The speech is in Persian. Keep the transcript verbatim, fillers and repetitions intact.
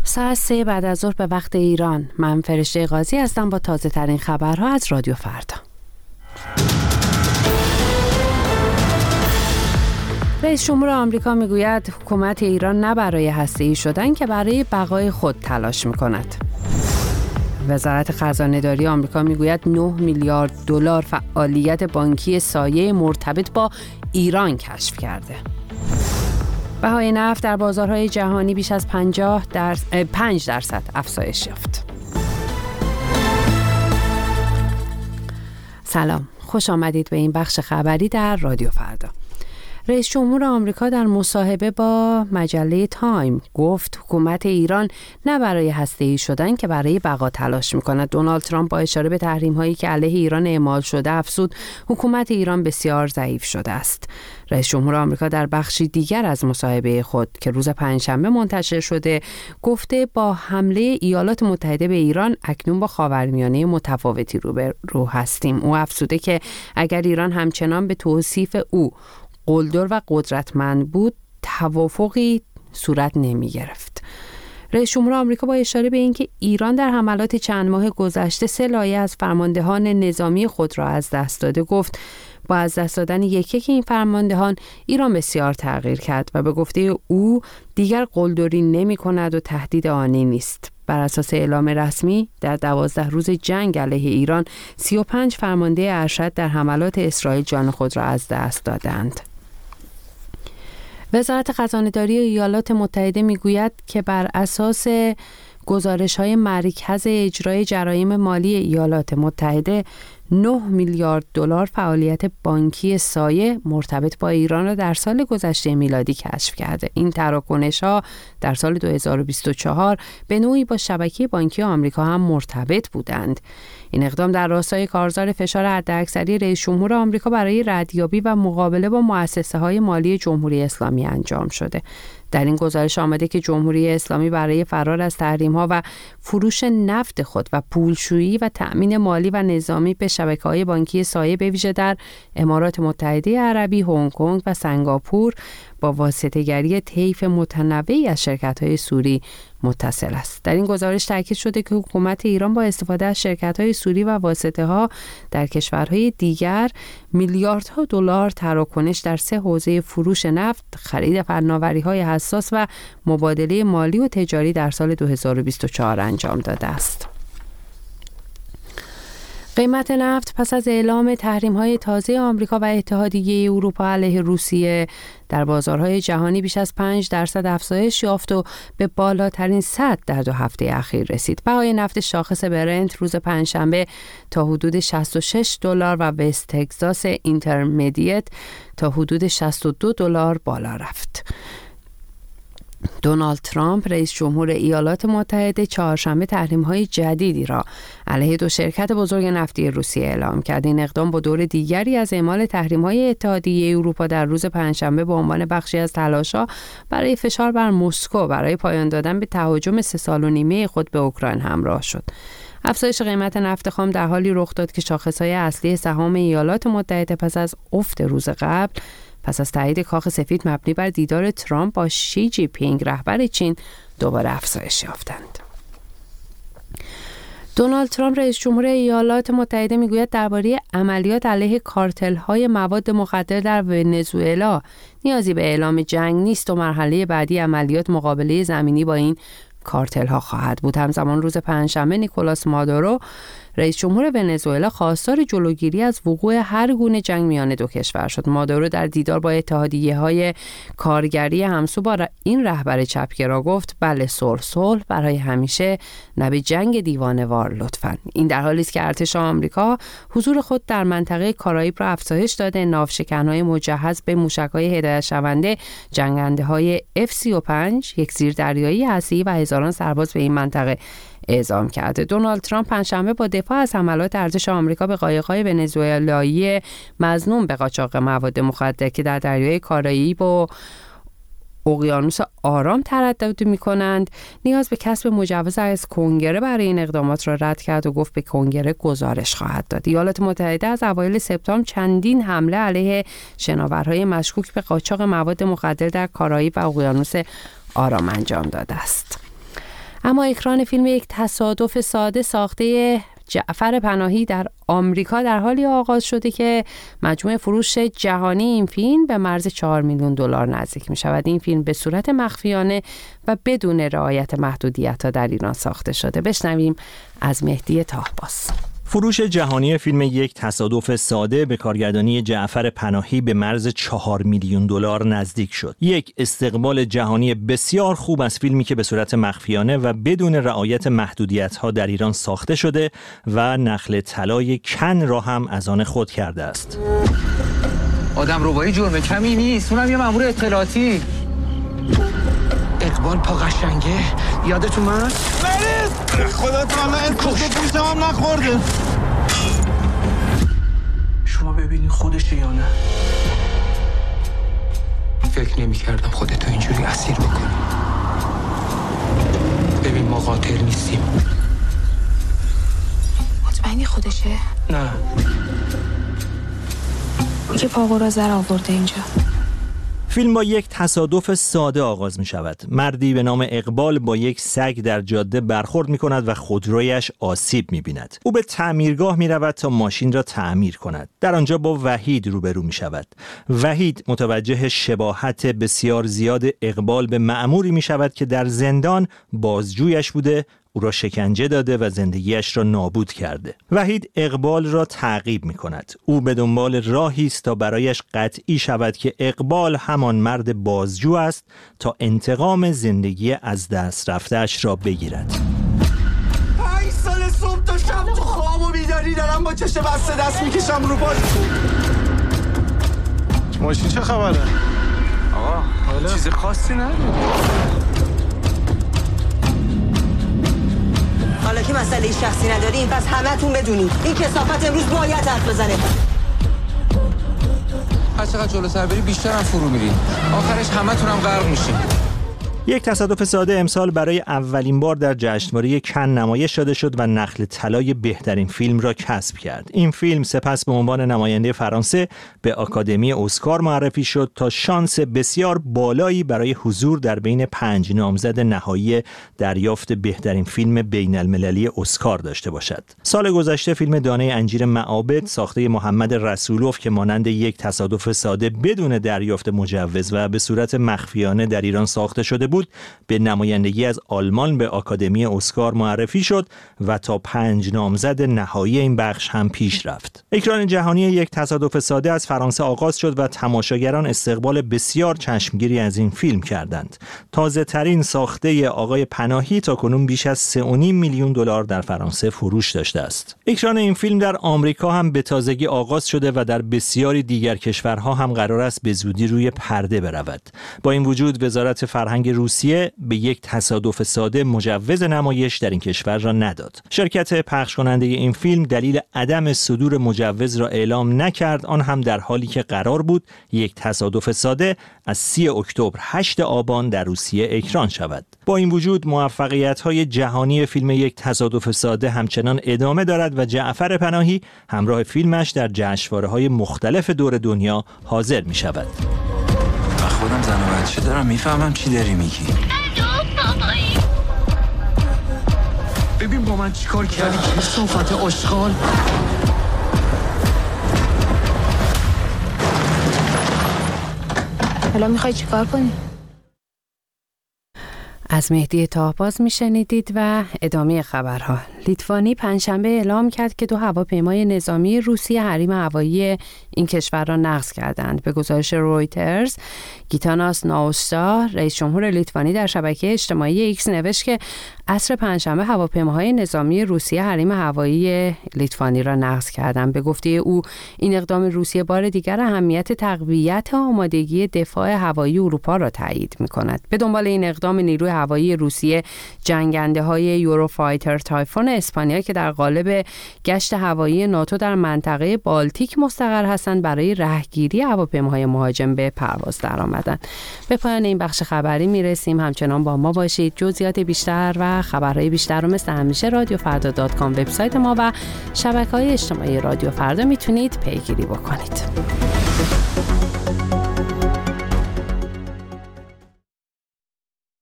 ساعت سه بعد از ظهر به وقت ایران. من فرشته قاضی هستم با تازه ترین خبرها از رادیو فردا. رئیس جمهور آمریکا میگوید حکومت ایران نه برای هسته‌ای شدن که برای بقای خود تلاش میکند. وزارت خزانه‌داری آمریکا میگوید نه میلیارد دلار فعالیت بانکی سایه مرتبط با ایران کشف کرده. بهای نفت در بازارهای جهانی بیش از پنجاه درصد پنج درصد افزایش یافت. سلام، خوش آمدید به این بخش خبری در رادیو فردا. رئیس جمهور آمریکا در مصاحبه با مجله تایم گفت حکومت ایران نه برای هسته‌ای شدن که برای بقا تلاش می‌کند. دونالد ترامپ با اشاره به تحریم‌هایی که علیه ایران اعمال شده افزود حکومت ایران بسیار ضعیف شده است. رئیس جمهور آمریکا در بخشی دیگر از مصاحبه خود که روز پنجشنبه منتشر شده گفته با حمله ایالات متحده به ایران اکنون با خاورمیانه متفاوتی روبرو هستیم. او افزوده که اگر ایران همچنان به توصیف او قلدر و قدرتمند بود توافقی صورت نمی گرفت. رئیس جمهور آمریکا با اشاره به اینکه ایران در حملات چند ماه گذشته سه لایه از فرماندهان نظامی خود را از دست داده گفت با از دست دادن یکی که این فرماندهان ایران بسیار تغییر کرد و به گفته او دیگر قلدری نمی کند و تهدید آنی نیست. بر اساس اعلام رسمی در دوازده روز جنگ علیه ایران سی و پنج فرمانده ارشد در حملات اسرائیل جان خود را از دست دادند. وزارت خزانه‌داری ایالات متحده میگوید که بر اساس گزارش‌های مرکز اجرای جرایم مالی ایالات متحده نه میلیارد دلار فعالیت بانکی سایه مرتبط با ایران را در سال گذشته میلادی کشف کرده. این تراکنش‌ها در سال دو هزار و بیست و چهار به نوعی با شبکه بانکی آمریکا هم مرتبط بودند. این اقدام در راستای کارزار فشار حداکثری رئیس جمهور آمریکا برای ردیابی و مقابله با مؤسسه‌های مالی جمهوری اسلامی انجام شده. در این گزارش آمده که جمهوری اسلامی برای فرار از تحریم‌ها و فروش نفت خود و پولشویی و تأمین مالی و نظامی به شبکه‌های بانکی سایه به ویژه در امارات متحده عربی، هنگ کنگ و سنگاپور با واسطه‌گری طیف متنوعی از شرکت‌های سوری متصل است. در این گزارش تاکید شده که حکومت ایران با استفاده از شرکت‌های سوری و واسطه‌ها در کشورهای دیگر میلیاردها دلار تراکنش در سه حوزه فروش نفت، خرید فناوری‌های حساس و مبادله مالی و تجاری در سال دو هزار و بیست و چهار انجام داده است. قیمت نفت پس از اعلام تحریم‌های تازه آمریکا و اتحادیه اروپا علیه روسیه در بازارهای جهانی بیش از پنج درصد افزایش یافت و به بالاترین سطح در دو هفته اخیر رسید. بهای نفت شاخص برنت روز پنجشنبه تا حدود شصت و شش دلار و وست تگزاس اینترمدیت تا حدود شصت و دو دلار بالا رفت. دونالد ترامپ رئیس جمهور ایالات متحده چهارشنبه تحریم‌های جدیدی را علیه دو شرکت بزرگ نفتی روسیه اعلام کرد. این اقدام با دور دیگری از اعمال تحریم‌های اتحادیه اروپا در روز پنجشنبه به عنوان بخشی از تلاش‌ها برای فشار بر مسکو برای پایان دادن به تهاجم سه سال و نیمه خود به اوکراین همراه شد. افزایش قیمت نفت خام در حالی رخ داد که شاخص‌های اصلی سهام ایالات متحده پس از افت روز قبل پس از تایید کاخ سفید مبنی بر دیدار ترامپ با شی جی پینگ رهبر چین دوباره افزایش یافتند. دونالد ترامپ رئیس جمهور ایالات متحده میگوید درباره عملیات علیه کارتل‌های مواد مخدر در ونزوئلا نیازی به اعلام جنگ نیست و مرحله بعدی عملیات مقابله زمینی با این کارتل‌ها خواهد بود. همزمان روز پنجشنبه نیکولاس مادورو رئیس جمهور ونزوئلا خواستار جلوگیری از وقوع هر گونه جنگ میان دو کشور شد. مادورو در دیدار با اتحادیه‌های کارگری همسو با این رهبر چپگرا گفت بله صلح صلح برای همیشه، نه به جنگ دیوانه‌وار لطفاً. این در حالی است که ارتش آمریکا حضور خود در منطقه کارائیب را افزایش داده. ناوشکن‌های مجهز به موشک‌های هدایت شونده، جنگنده‌های اف سی و پنج، یک زیردریایی هسته‌ای و هزاران سرباز به این منطقه اعزام کرده. دونالد ترامپ پنجشنبه با دفاع از حملات ارتش آمریکا به قایق‌های ونزوئلایی مظنون به قاچاق مواد مخدر که در دریای کارائیب و اقیانوس آرام تردد می‌کنند نیاز به کسب مجوز از کنگره برای این اقدامات را رد کرد و گفت به کنگره گزارش خواهد داد. ایالات متحده از اوایل سپتامبر چندین حمله علیه شناورهای مشکوک به قاچاق مواد مخدر در کارائیب و اقیانوس آرام انجام داده است. اما اکران فیلم یک تصادف ساده ساخته جعفر پناهی در آمریکا در حالی آغاز شده که مجموع فروش جهانی این فیلم به مرز چهار میلیون دلار نزدیک می شود. این فیلم به صورت مخفیانه و بدون رعایت محدودیت‌ها در ایران ساخته شده. بشنویم از مهدی طاهباز. فروش جهانی فیلم یک تصادف ساده به کارگردانی جعفر پناهی به مرز چهار میلیون دلار نزدیک شد. یک استقبال جهانی بسیار خوب از فیلمی که به صورت مخفیانه و بدون رعایت محدودیت‌ها در ایران ساخته شده و نخل طلای کن را هم از آن خود کرده است. آدم ربایی جرم کمی نیست، اونم یه مأمور اطلاعاتی. اقبال پا قشنگه، یادتون من؟ مریض! خدا تعالی اسمش پوشم هم نخورده. شما ببینید خودشه یا نه؟ فکر نمی کردم خودتو اینجوری اسیر بکنی. ببین ما قاتل نیستیم. مطمئنی خودشه؟ نه. که پاقورا زر آورده اینجا. فیلم با یک تصادف ساده آغاز می شود. مردی به نام اقبال با یک سگ در جاده برخورد می کند و خودرویش آسیب می بیند. او به تعمیرگاه می رود تا ماشین را تعمیر کند. در آنجا با وحید روبرو می شود. وحید متوجه شباهت بسیار زیاد اقبال به مأموری می شود که در زندان بازجویش بوده، او را شکنجه داده و زندگیش را نابود کرده. وحید اقبال را تعقیب می کند. او به دنبال راهی است تا برایش قطعی شود که اقبال همان مرد بازجو است تا انتقام زندگی از دست رفته‌اش را بگیرد. پنج سال صبح تا شب تو خواب و بیداری دارم با چشم بسته دست میکشم رو پاش. ماشین چه خبره؟ آقا حالا چیز خاصی نداره. حالا که مسئله شخصی نداریم پس همتون بدونید این کثافت امروز باید حرف بزنه. هر چقدر جلو سر بری بیشتر هم فرو میری، آخرش همتون هم غرق میشین. یک تصادف ساده امسال برای اولین بار در جشنواره کن نمایش داده شد و نخل طلای بهترین فیلم را کسب کرد. این فیلم سپس به عنوان نماینده فرانسه به آکادمی اسکار معرفی شد تا شانس بسیار بالایی برای حضور در بین پنج نامزد نهایی دریافت بهترین فیلم بین المللی اسکار داشته باشد. سال گذشته فیلم دانه انجیر معابد ساخته محمد رسولوف که مانند یک تصادف ساده بدون دریافت مجوز و به صورت مخفیانه در ایران ساخته شده بود، به نمایندگی از آلمان به آکادمی اسکار معرفی شد و تا پنج نامزد نهایی این بخش هم پیش رفت. اکران جهانی یک تصادف ساده از فرانسه آغاز شد و تماشاگران استقبال بسیار چشمگیری از این فیلم کردند. تازه ترین ساخته آقای پناهی تاکنون بیش از سه و نیم میلیون دلار در فرانسه فروش داشته است. اکران این فیلم در آمریکا هم به تازگی آغاز شده و در بسیاری دیگر کشورها هم قرار است به زودی روی پرده برود. با این وجود وزارت فرهنگ روسیه به یک تصادف ساده مجوز نمایش در این کشور را نداد. شرکت پخش کننده این فیلم دلیل عدم صدور مجوز را اعلام نکرد، آن هم در حالی که قرار بود یک تصادف ساده از سی اکتبر هشت آبان در روسیه اکران شود. با این وجود موفقیت‌های جهانی فیلم یک تصادف ساده همچنان ادامه دارد و جعفر پناهی همراه فیلمش در جشنواره‌های مختلف دور دنیا حاضر می‌شود. خودم زن و بچه دارم، میفهمم چی داری میگی. ببین با من چی کار کردی که صحبت آشغال. حالا میخوای چی کار کنی؟ از مهدی طاهباز میشنیدید و ادامه خبرها. لیتوانی پنجشنبه اعلام کرد که دو هواپیمای نظامی روسیه حریم هوایی این کشور را نقض کردند. به گزارش رویترز، گیتاناس ناوستا، رئیس جمهور لیتوانی، در شبکه اجتماعی ایکس نوشت که عصر پنجشنبه هواپیماهای نظامی روسیه حریم هوایی لیتوانی را نقض کردند. به گفته او این اقدام روسیه بار دیگر اهمیت تقویت آمادگی دفاع هوایی اروپا را تایید می‌کند. به دنبال این اقدام نیروی هوایی روسیه جنگنده‌های یوروفایتر تایفون اسپانیا که در قالب گشت هوایی ناتو در منطقه بالتیک مستقر هستند برای رهگیری هواپیماهای مهاجم به پرواز درآمدند. به پایان این بخش خبری میرسیم. همچنان با ما باشید. جزئیات بیشتر و خبرهای بیشتر رو مثل همیشه رادیو فردا دات کام وبسایت ما و شبکه‌های اجتماعی رادیو فردا میتونید پیگیری بکنید.